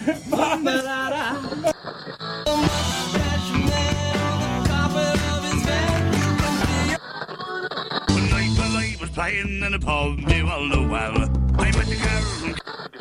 Playing in a pub, me well know well. I met the girl from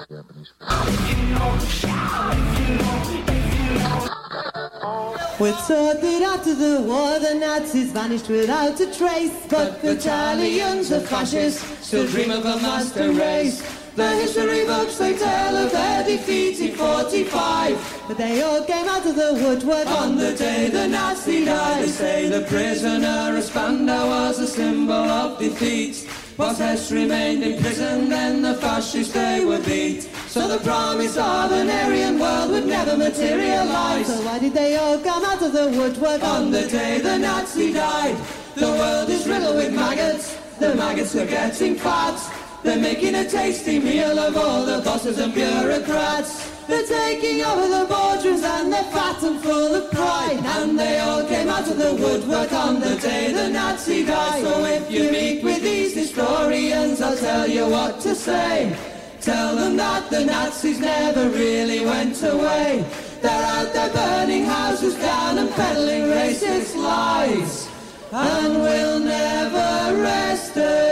We're told that after the war the Nazis vanished without a trace, but battalions of fascists still dream of a master race. The history books they tell of their defeat in 45, but they all came out of the woodwork on the day the Nazi died. They say the prisoner of Spandau was a symbol of defeat. Whilst Hess remained in prison, then the fascists they were beat. So the promise of an Aryan world would never materialize. So why did they all come out of the woodwork on the day the Nazi died? The world is riddled with maggots, the maggots are getting fat. They're making a tasty meal of all the bosses and bureaucrats. They're taking over the boardrooms and they're fat and full of pride. And they all came out of the woodwork on the day the Nazi died. So if you meet with these historians, I'll tell you what to say. Tell them that the Nazis never really went away. They're out there burning houses down and peddling racist lies. And we'll never rest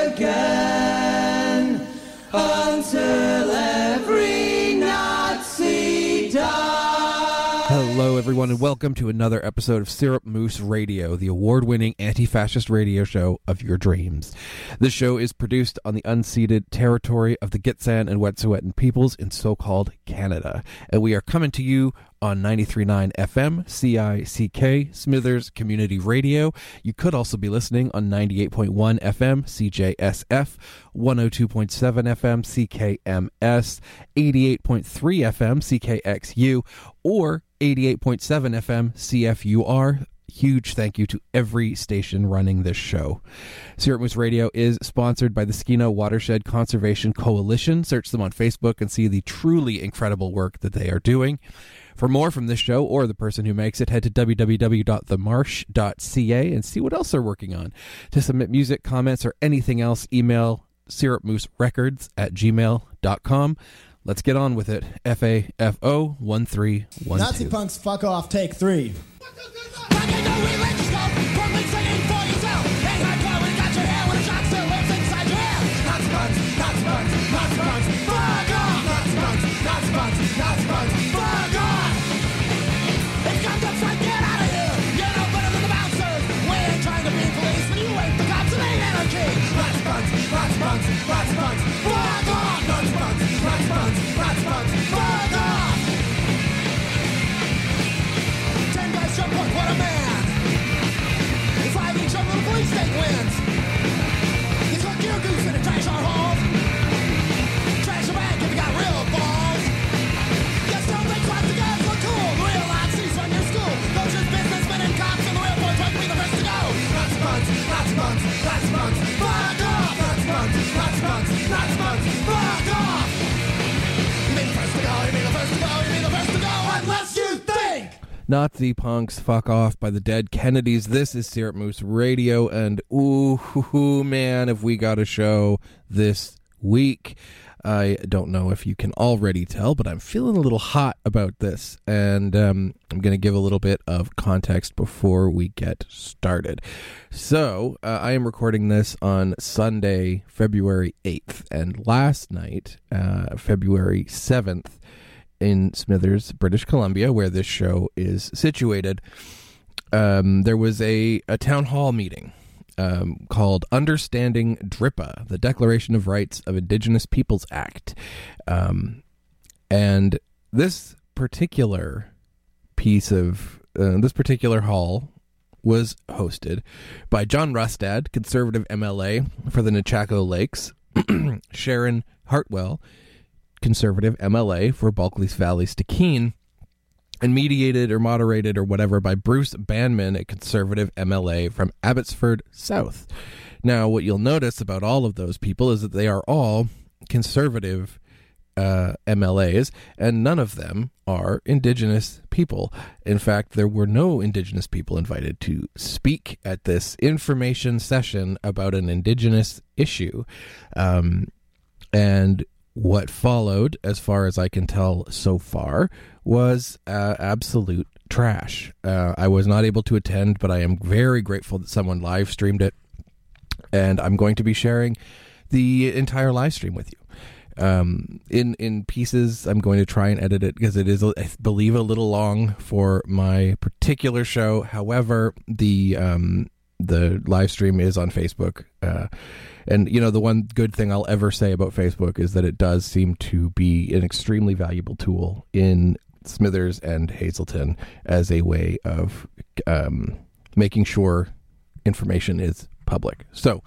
again until every Nazi dies. Hello, everyone, and welcome to another episode of Syrup Moose Radio, the award-winning anti-fascist radio show of your dreams. This show is produced on the unceded territory of the Gitxsan and Wet'suwet'en peoples in so-called Canada, and we are coming to you on 93.9 FM, CICK, Smithers Community Radio. You could also be listening on 98.1 FM, CJSF, 102.7 FM, CKMS, 88.3 FM, CKXU, or 88.7 FM, CFUR. Huge thank you to every station running this show. Syrup Moose Radio is sponsored by the Skeena Watershed Conservation Coalition. Search them on Facebook and see the truly incredible work that they are doing. For more from this show or the person who makes it, head to www.themarsh.ca and see what else they're working on. To submit music, comments, or anything else, email syrupmooserecords@gmail.com. Let's get on with it. FAFO 1312. Nazi punks, fuck off, take 3. What a man! If I each other, the police state wins. You took your goose in a trash our halls. Trash your bag if you got real balls. You still think lots of guys look cool. The real Nazis run your school. Those just businessmen and cops and the real boys want to be the first to go. Nazi punks, Nazi punks, Nazi punks, fuck off! Nazi punks, Nazi punks, Nazi punks, fuck off! You mean the first to go, you mean the first to go, you mean the first to go, unless you think! Nazi punks, fuck off by the Dead Kennedys. This is Syrup Moose Radio, and ooh, man, have we got a show this week. I don't know if you can already tell, but I'm feeling a little hot about this, and I'm going to give a little bit of context before we get started. So, I am recording this on Sunday, February 8th, and last night, February 7th, in Smithers, British Columbia, where this show is situated, there was a town hall meeting called Understanding DRIPA, the Declaration of Rights of Indigenous Peoples Act. And this particular hall was hosted by John Rustad, Conservative MLA for the Nechako Lakes, Sharon Hartwell, Conservative MLA for Bulkley Valley Stikeen, and mediated or moderated or whatever by Bruce Banman, a Conservative MLA from Abbotsford South. Now, what you'll notice about all of those people is that they are all Conservative MLAs, and none of them are Indigenous people. In fact, there were no Indigenous people invited to speak at this information session about an Indigenous issue. And what followed, as far as I can tell so far, was absolute trash. I was not able to attend, but I am very grateful that someone live streamed it, and I'm going to be sharing the entire live stream with you. In pieces. I'm going to try and edit it because it is, I believe, a little long for my particular show. However, the live stream is on Facebook, and the one good thing I'll ever say about Facebook is that it does seem to be an extremely valuable tool in Smithers and Hazelton as a way of making sure information is public. So,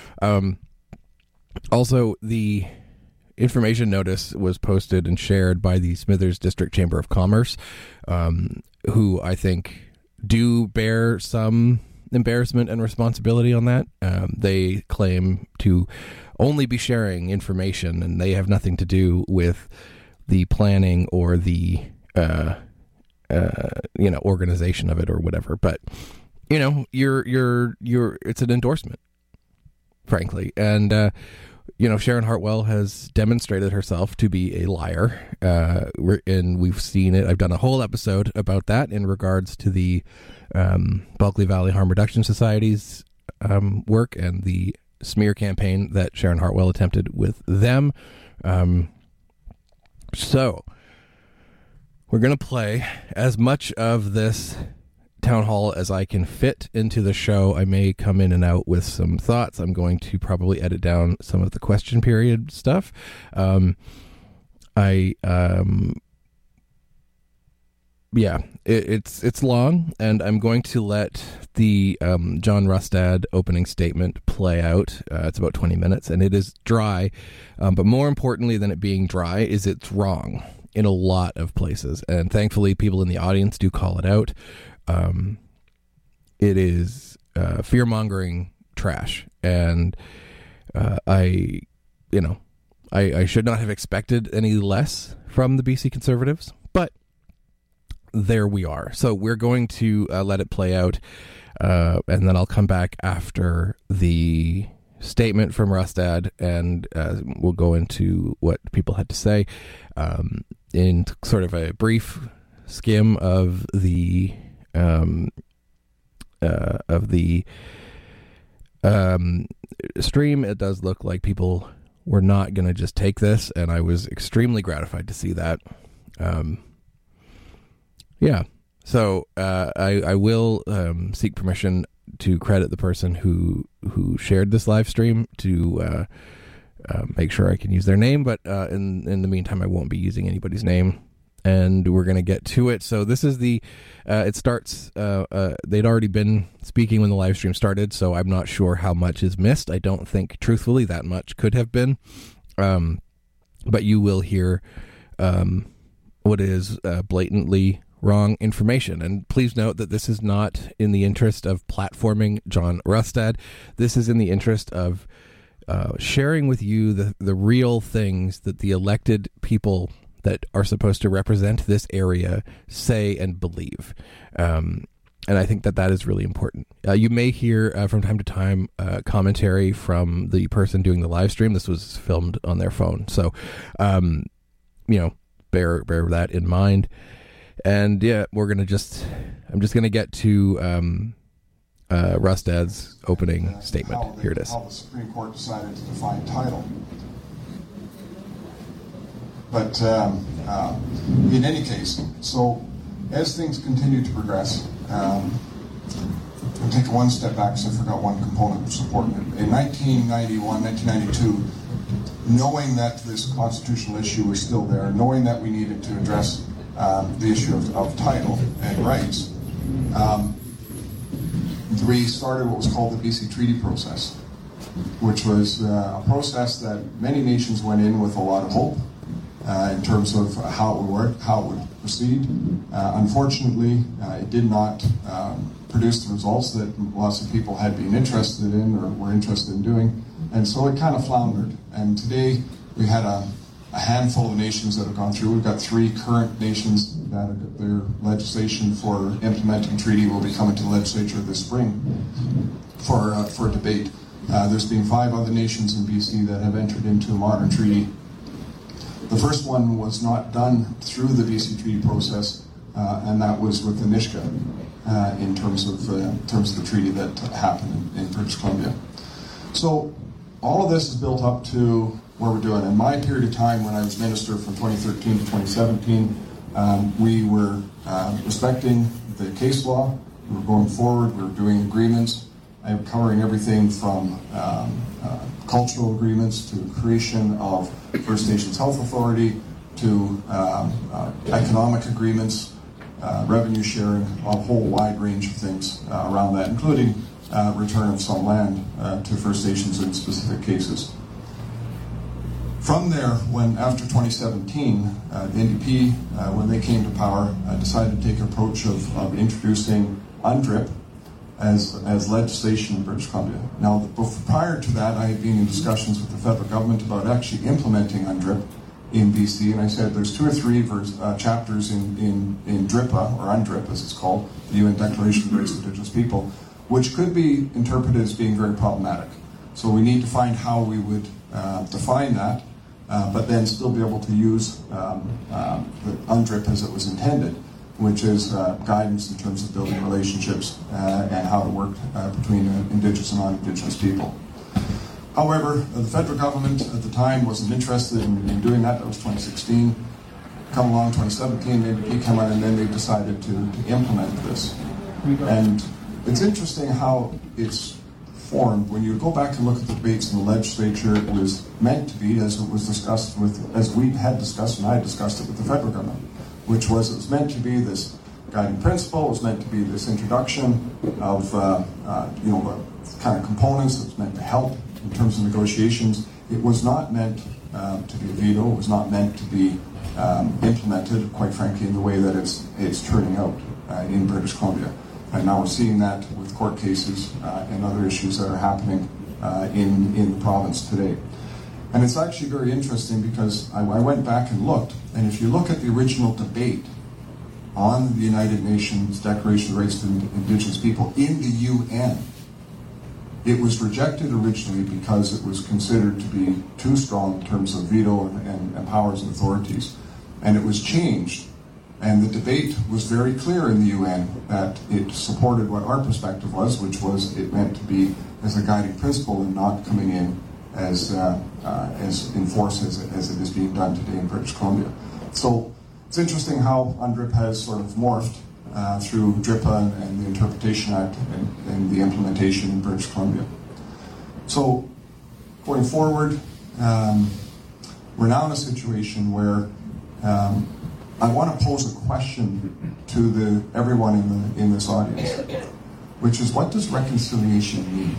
also the information notice was posted and shared by the Smithers District Chamber of Commerce, who I think do bear some embarrassment and responsibility on that. They claim to only be sharing information, and they have nothing to do with the planning or the organization of it or whatever. But you're it's an endorsement, frankly, and Sharon Hartwell has demonstrated herself to be a liar, and we've seen it. I've done a whole episode about that in regards to the Bulkley Valley Harm Reduction Society's work and the smear campaign that Sharon Hartwell attempted with them. So we're going to play as much of this town hall as I can fit into the show. I may come in and out with some thoughts. I'm going to probably edit down some of the question period stuff. It's long, and I'm going to let the John Rustad opening statement play out. It's about 20 minutes, and it is dry, but more importantly than it being dry is it's wrong in a lot of places, and thankfully people in the audience do call it out. It is fear-mongering trash, and I should not have expected any less from the BC Conservatives, but there we are. So we're going to let it play out, and then I'll come back after the statement from Rustad, and we'll go into what people had to say in sort of a brief skim of the stream. It does look like people were not going to just take this, and I was extremely gratified to see that. So I will seek permission to credit the person who shared this live stream to make sure I can use their name, but in the meantime I won't be using anybody's name. And we're going to get to it. So this is it starts, they'd already been speaking when the live stream started, so I'm not sure how much is missed. I don't think, truthfully, that much could have been. But you will hear what is blatantly wrong information. And please note that this is not in the interest of platforming John Rustad. This is in the interest of sharing with you the real things that the elected people that are supposed to represent this area say and believe. And I think that is really important. You may hear from time to time commentary from the person doing the live stream. This was filmed on their phone. So, bear that in mind. And yeah, I'm just going to get to Rustad's opening statement. Here it is. How the Supreme Court decided to define title. But in any case, so as things continue to progress, I'll take one step back because I forgot one component of support. In 1991, 1992, knowing that this constitutional issue was still there, knowing that we needed to address the issue of title and rights, we started what was called the BC Treaty process, which was a process that many nations went in with a lot of hope. In terms of how it would work, how it would proceed. Unfortunately, it did not produce the results that lots of people had been interested in or were interested in doing, and so it kind of floundered. And today, we had a handful of nations that have gone through. We've got 3 current nations that their legislation for implementing treaty will be coming to the legislature this spring for debate. There's been 5 other nations in BC that have entered into a modern treaty The first one was not done through the BC Treaty process, and that was with the Nisga'a in terms of the treaty that happened in British Columbia. So all of this is built up to where we're doing. In my period of time when I was minister from 2013 to 2017, we were respecting the case law. We were going forward. We were doing agreements. I'm covering everything from cultural agreements to creation of First Nations Health Authority to economic agreements, revenue sharing, a whole wide range of things around that, including return of some land to First Nations in specific cases. From there, when after 2017, the NDP, when they came to power, decided to take an approach of introducing UNDRIP as legislation in British Columbia. Now, prior to that, I had been in discussions with the federal government about actually implementing UNDRIP in BC, and I said there's 2 or 3 chapters in DRIPA, or UNDRIP as it's called, the UN Declaration of the Rights of Indigenous People, which could be interpreted as being very problematic. So we need to find how we would define that, but then still be able to use the UNDRIP as it was intended, which is guidance in terms of building relationships and how to work between Indigenous and non-Indigenous people. However, the federal government at the time wasn't interested in doing that. That was 2016. Come along 2017, the NDP came out, and then they decided to implement this. And it's interesting how it's formed. When you go back and look at the debates in the legislature, it was meant to be, as it was discussed as we had discussed, and I had discussed it with the federal government, which was it was meant to be this guiding principle, it was meant to be this introduction of the kind of components that was meant to help in terms of negotiations. It was not meant to be a veto. It was not meant to be implemented, quite frankly, in the way that it's turning out in British Columbia. And now we're seeing that with court cases and other issues that are happening in the province today. And it's actually very interesting because I went back and looked, and if you look at the original debate on the United Nations Declaration of the Rights of Indigenous People in the UN, it was rejected originally because it was considered to be too strong in terms of veto and powers and authorities. And it was changed, and the debate was very clear in the UN that it supported what our perspective was, which was it meant to be as a guiding principle and not coming in as in force as it is being done today in British Columbia. So it's interesting how UNDRIP has sort of morphed through DRIPA and the Interpretation Act and the implementation in British Columbia. So going forward, we're now in a situation where I want to pose a question to everyone in this audience, which is, what does reconciliation mean?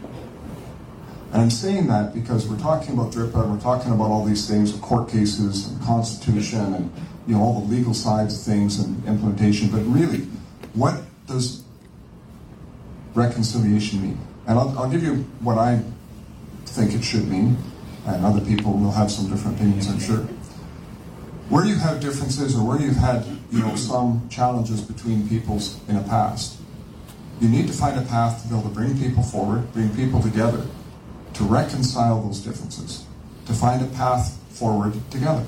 And I'm saying that because we're talking about DRIPA, and we're talking about all these things, court cases and constitution and all the legal sides of things and implementation, but really, what does reconciliation mean? And I'll give you what I think it should mean, and other people will have some different opinions, I'm sure. Where you have differences, or where you've had some challenges between peoples in the past, you need to find a path to be able to bring people forward, bring people together, to reconcile those differences, to find a path forward together.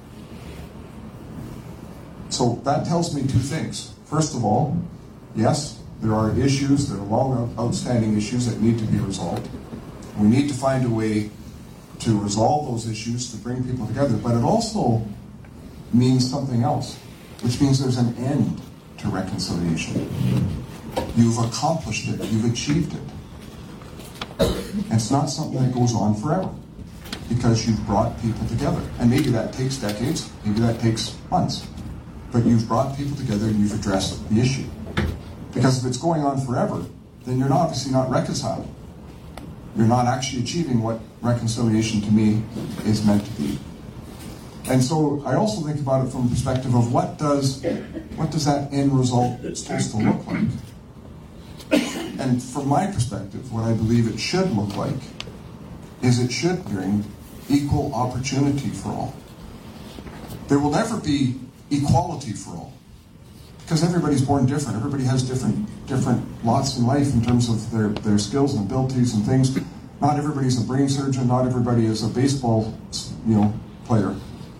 So that tells me 2 things. First of all, yes, there are issues, there are long outstanding issues that need to be resolved. We need to find a way to resolve those issues, to bring people together, but it also means something else, which means there's an end to reconciliation. You've accomplished it, you've achieved it. And it's not something that goes on forever, because you've brought people together. And maybe that takes decades, maybe that takes months. But you've brought people together and you've addressed the issue. Because if it's going on forever, then you're obviously not reconciling. You're not actually achieving what reconciliation to me is meant to be. And so I also think about it from the perspective of what does that end result supposed to look like? And from my perspective, what I believe it should look like is it should bring equal opportunity for all. There will never be equality for all, because everybody's born different. Everybody has different lots in life in terms of their skills and abilities and things. Not everybody's a brain surgeon. Not everybody is a baseball player.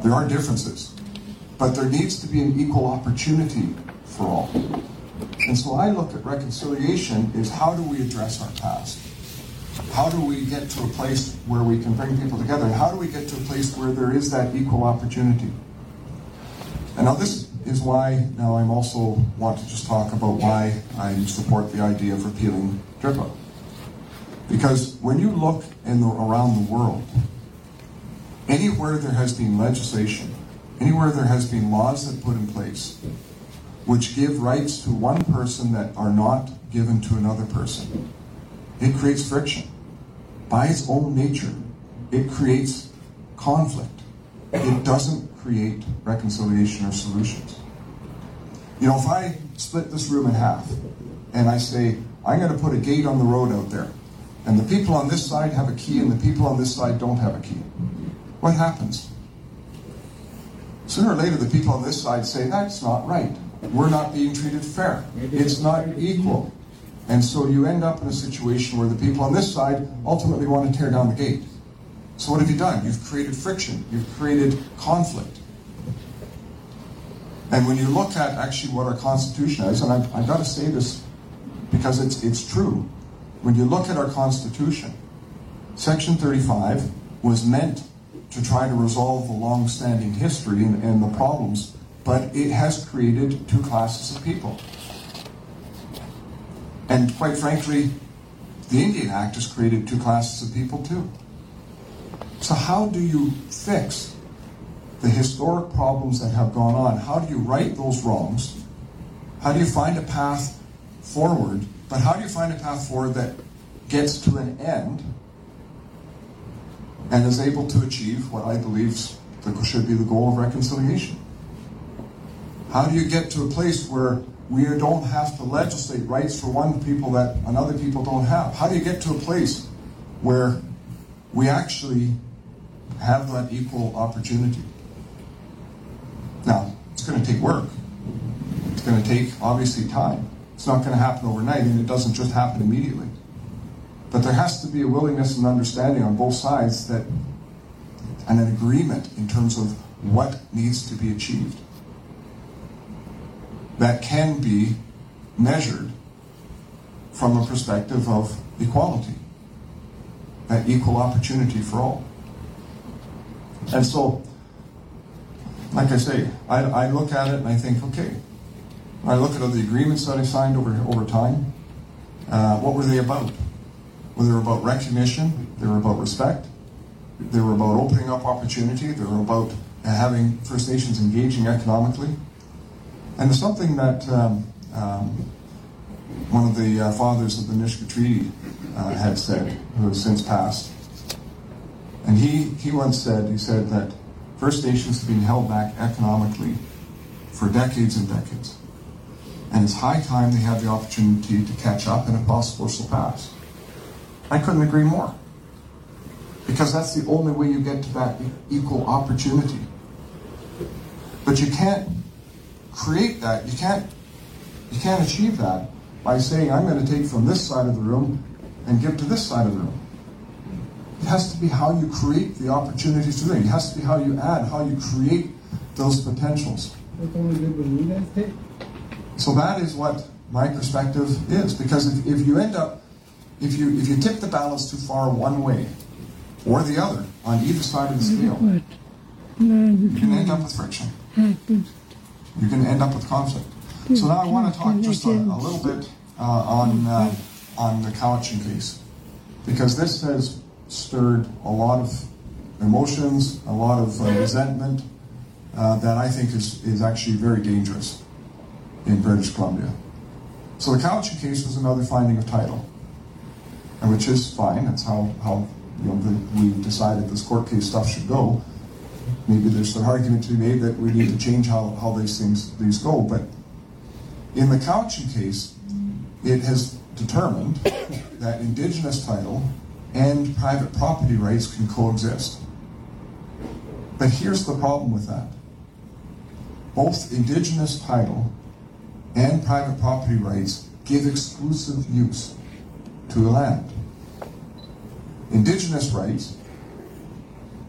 There are differences, but there needs to be an equal opportunity for all. And so I look at reconciliation is how do we address our past? How do we get to a place where we can bring people together? And how do we get to a place where there is that equal opportunity? And now this is why now I'm also want to just talk about why I support the idea of repealing DRIPA. Because when you look around the world, anywhere there has been legislation, anywhere there has been laws that put in place which give rights to one person that are not given to another person, it creates friction. By its own nature, it creates conflict. It doesn't create reconciliation or solutions. You know, if I split this room in half and I say, I'm going to put a gate on the road out there, and the people on this side have a key and the people on this side don't have a key, what happens? Sooner or later, the people on this side say, that's not right. We're not being treated fair. It's not equal. And so you end up in a situation where the people on this side ultimately want to tear down the gate. So what have you done? You've created friction. You've created conflict. And when you look at actually what our Constitution is, and I've got to say this because it's true, when you look at our Constitution, Section 35 was meant to try to resolve the long-standing history and the problems, but it has created two classes of people. And quite frankly, the Indian Act has created two classes of people too. So how do you fix the historic problems that have gone on? How do you right those wrongs? How do you find a path forward? But how do you find a path forward that gets to an end and is able to achieve what I believe should be the goal of reconciliation? How do you get to a place where we don't have to legislate rights for one people that another people don't have? How do you get to a place where we actually have that equal opportunity? Now, it's going to take work. It's going to take, obviously, time. It's not going to happen overnight, and it doesn't just happen immediately. But there has to be a willingness and understanding on both sides that, and an agreement in terms of what needs to be achieved that can be measured from a perspective of equality, that equal opportunity for all. And so, like I say, I look at it and I think, okay, I look at the agreements that I signed over time. What were they about? Well, they were about recognition, they were about respect, they were about opening up opportunity, they were about having First Nations engaging economically. And there's something that one of the fathers of the Nisga'a Treaty had said, who has since passed. And he once said, he said that First Nations have been held back economically for decades and decades. And it's high time they have the opportunity to catch up and if possible surpass. I couldn't agree more. Because that's the only way you get to that equal opportunity. But you can't create that, you can't achieve that by saying, I'm going to take from this side of the room and give to this side of the room. It has to be how you create the opportunities to do it. It has to be how you add, how you create those potentials. So that is what my perspective is. Because if you end up, if you tip the balance too far one way or the other on either side of the scale, you can end up with friction. You're going to end up with conflict. So now I want to talk just a little bit on the Cowichan case, because this has stirred a lot of emotions, a lot of resentment that I think is actually very dangerous in British Columbia. So the Cowichan case was another finding of title, and which is fine. That's how we decided this court case stuff should go. Maybe there's an argument to be made that we need to change how these go, but in the Cowichan case, it has determined that Indigenous title and private property rights can coexist. But here's the problem with that. Both Indigenous title and private property rights give exclusive use to the land. Indigenous rights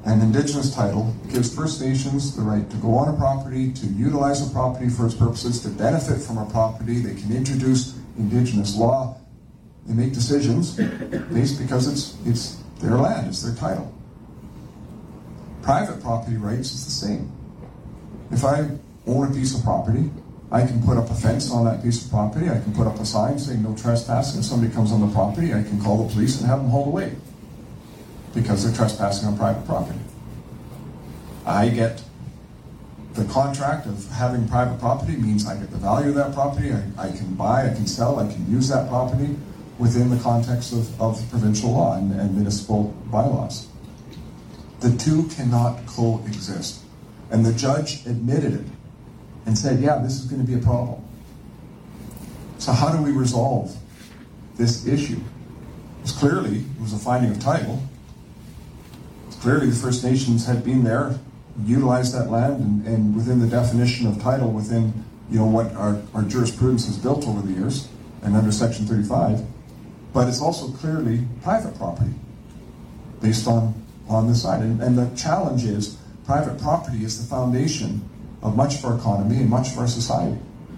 And Indigenous title gives First Nations the right to go on a property, to utilize a property for its purposes, to benefit from a property. They can introduce Indigenous law. They make decisions based because it's their land, it's their title. Private property rights is the same. If I own a piece of property, I can put up a fence on that piece of property. I can put up a sign saying no trespassing. If somebody comes on the property, I can call the police and have them hauled away because they're trespassing on private property. I get the contract of having private property means I get the value of that property. I can buy, I can sell, I can use that property within the context of provincial law and municipal bylaws. The two cannot coexist. And the judge admitted it and said, yeah, this is going to be a problem. So how do we resolve this issue? It's clearly, it was a finding of title. It's clearly the First Nations had been there, utilized that land, and within the definition of title, within what our jurisprudence has built over the years, and under Section 35, but it's also clearly private property based on this side. And the challenge is private property is the foundation of much of our economy and much of our society.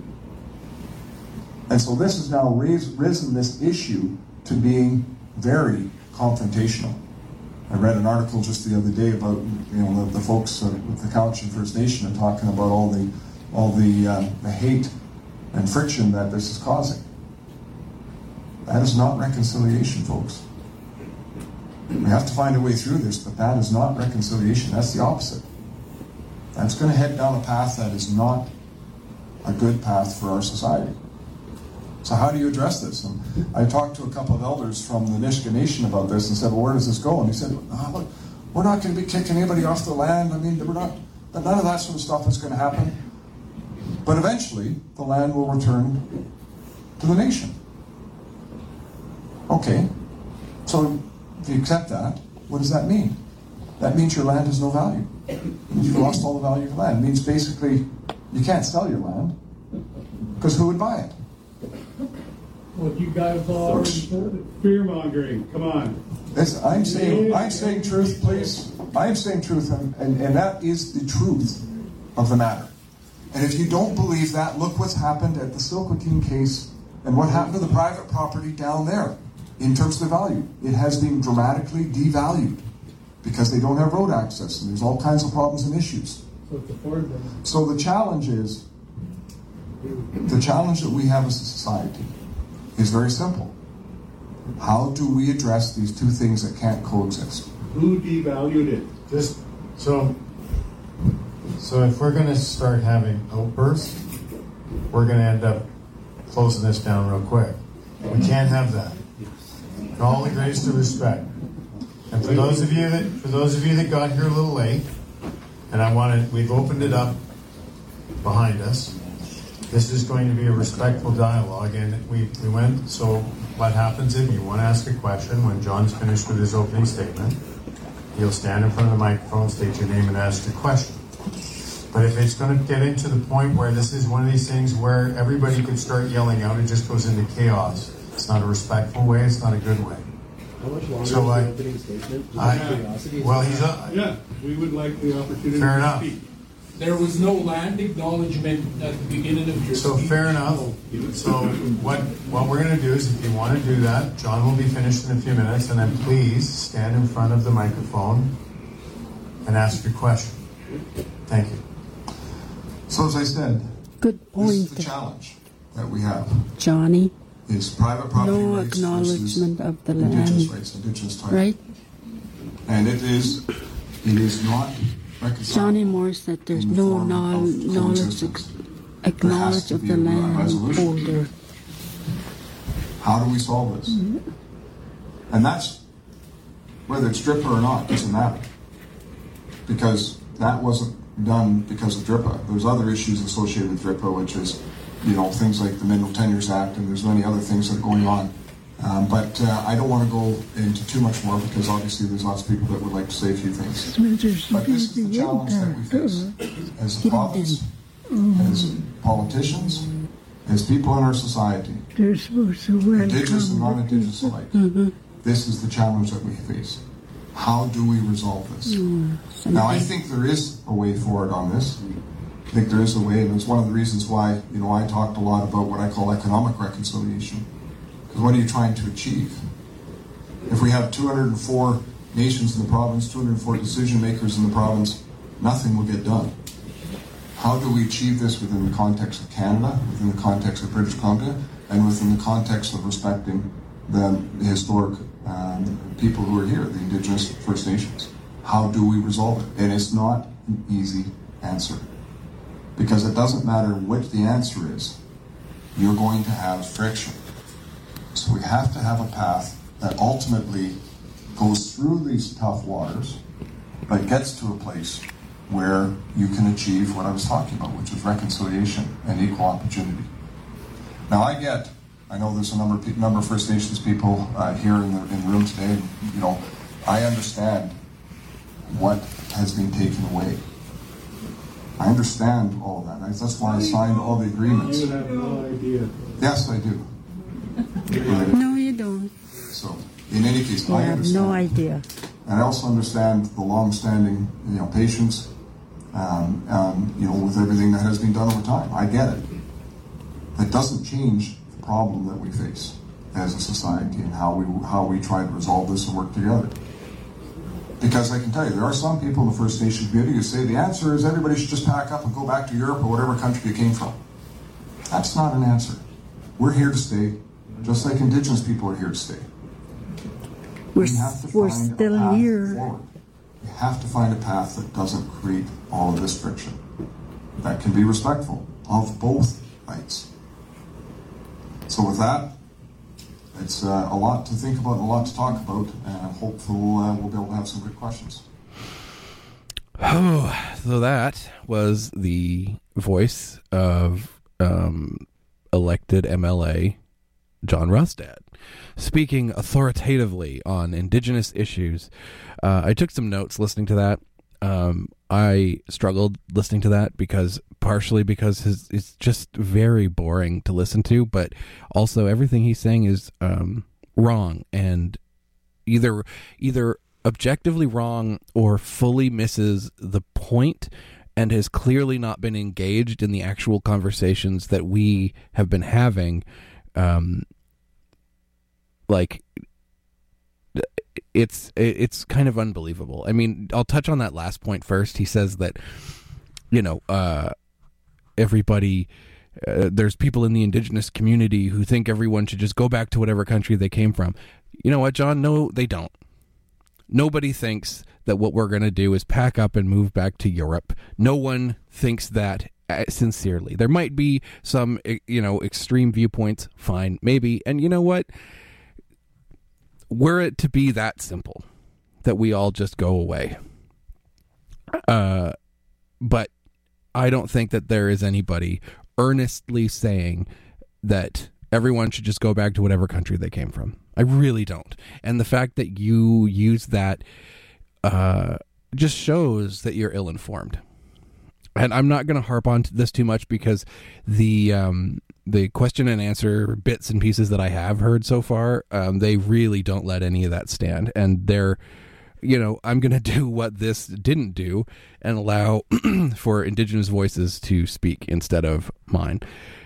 And so this has now risen this issue to being very confrontational. I read an article just the other day about the folks with the Cowichan First Nation and talking about all the hate and friction that this is causing. That is not reconciliation, folks. We have to find a way through this, but that is not reconciliation. That's the opposite. That's going to head down a path that is not a good path for our society. So how do you address this? And I talked to a couple of elders from the Nisga'a Nation about this and said, well, where does this go? And he said, look, we're not going to be kicking anybody off the land. I mean, none of that sort of stuff is going to happen. But eventually, the land will return to the nation. Okay, so if you accept that, what does that mean? That means your land has no value. You've lost all the value of your land. It means basically you can't sell your land because who would buy it? Well, you guys already said it. Fear-mongering, come on. I'm saying truth, please. I am saying truth, and that is the truth of the matter. And if you don't believe that, look what's happened at the Silcotin case and what happened to the private property down there in terms of the value. It has been dramatically devalued because they don't have road access, and there's all kinds of problems and issues. So it's affordable. So the challenge that we have as a society is very simple. How do we address these two things that can't coexist? Who devalued it? Just so if we're going to start having outbursts, we're going to end up closing this down real quick. We can't have that. In all the greatest of respect. And for those of you that got here a little late, and we've opened it up behind us. This is going to be a respectful dialogue, and we went. So what happens if you want to ask a question when John's finished with his opening statement? You'll stand in front of the microphone, state your name, and ask the question. But if it's going to get into the point where this is one of these things where everybody could start yelling out, it just goes into chaos. It's not a respectful way. It's not a good way. How much longer is the opening statement? Well, he's yeah, we would like the opportunity fair to enough. speak. There was no land acknowledgement at the beginning of your So speech. fair enough. So what we're going to do is, if you want to do that, John will be finished in a few minutes, and then please stand in front of the microphone and ask your question. Thank you. So as I said, good point. This is the challenge that we have. Johnny. Is private property no rights acknowledgement of the Indigenous land. rights, Indigenous title. Right? And it is not reconcilable. Johnny Moore said there's no knowledge acknowledge of the land holder. How do we solve this? Mm-hmm. And that's, whether it's DRIPA or not, doesn't matter. Because that wasn't done because of DRIPA. There's other issues associated with DRIPA, which is, things like the Mineral Tenures Act, and there's many other things that are going on. But I don't want to go into too much more because obviously there's lots of people that would like to say a few things. But this is the challenge that we face as a province, as politicians, as people in our society, Indigenous and non-Indigenous alike. This is the challenge that we face. How do we resolve this? Now, I think there is a way forward on this. I think there is a way, and it's one of the reasons why, I talked a lot about what I call economic reconciliation. Because what are you trying to achieve? If we have 204 nations in the province, 204 decision makers in the province, nothing will get done. How do we achieve this within the context of Canada, within the context of British Columbia, and within the context of respecting the historic people who are here, the Indigenous First Nations? How do we resolve it? And it's not an easy answer. Because it doesn't matter what the answer is, you're going to have friction. So we have to have a path that ultimately goes through these tough waters, but gets to a place where you can achieve what I was talking about, which is reconciliation and equal opportunity. Now I know there's a number of First Nations people here in the room today, and, I understand what has been taken away. I understand all of that. That's why I signed all the agreements. You have no idea. Yes, I do. No, you don't. So, in any case, You I have understand. no idea. And I also understand the long-standing, patience, with everything that has been done over time. I get it. That doesn't change the problem that we face as a society and how we try to resolve this and work together. Because I can tell you, there are some people in the First Nation community who say the answer is everybody should just pack up and go back to Europe or whatever country you came from. That's not an answer. We're here to stay, just like Indigenous people are here to stay. We're find still a path here. forward. We have to find a path that doesn't create all of this friction, that can be respectful of both rights. So with that, it's a lot to think about and a lot to talk about, and I'm hopeful we'll be able to have some good questions. Oh, so that was the voice of elected MLA John Rustad speaking authoritatively on Indigenous issues. I took some notes listening to that. I struggled listening to that partially because it's just very boring to listen to, but also everything he's saying is wrong and either objectively wrong or fully misses the point and has clearly not been engaged in the actual conversations that we have been having. It's kind of unbelievable. I mean, I'll touch on that last point first. He says that, everybody, there's people in the Indigenous community who think everyone should just go back to whatever country they came from. You know what, John? No, they don't. Nobody thinks that what we're going to do is pack up and move back to Europe. No one thinks that sincerely. There might be some, extreme viewpoints. Fine, maybe. And you know what? Were it to be that simple, that we all just go away. But I don't think that there is anybody earnestly saying that everyone should just go back to whatever country they came from. I really don't. And the fact that you use that just shows that you're ill-informed. And I'm not going to harp on this too much because the question and answer bits and pieces that I have heard so far, they really don't let any of that stand. And they're, I'm going to do what this didn't do and allow for Indigenous voices to speak instead of mine.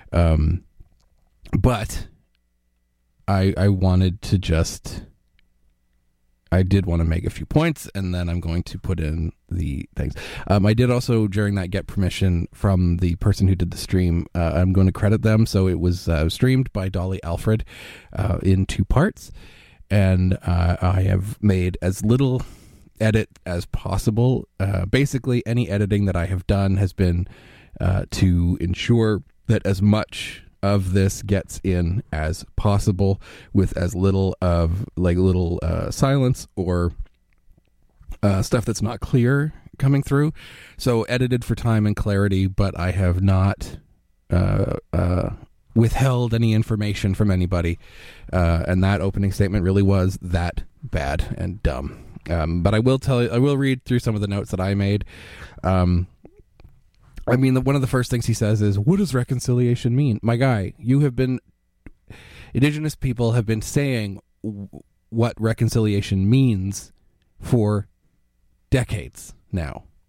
But I wanted to I did want to make a few points, and then I'm going to put in the things. I did also, during that, get permission from the person who did the stream. I'm going to credit them. So it was streamed by Dolly Alfred in 2 parts, and I have made as little edit as possible. Basically, any editing that I have done has been to ensure that as much of this gets in as possible with as little of silence or stuff that's not clear coming through. So edited for time and clarity, but I have not withheld any information from anybody. And that opening statement really was that bad and dumb. But I will read through some of the notes that I made. One of the first things he says is, what does reconciliation mean? My guy, Indigenous people have been saying what reconciliation means for decades now.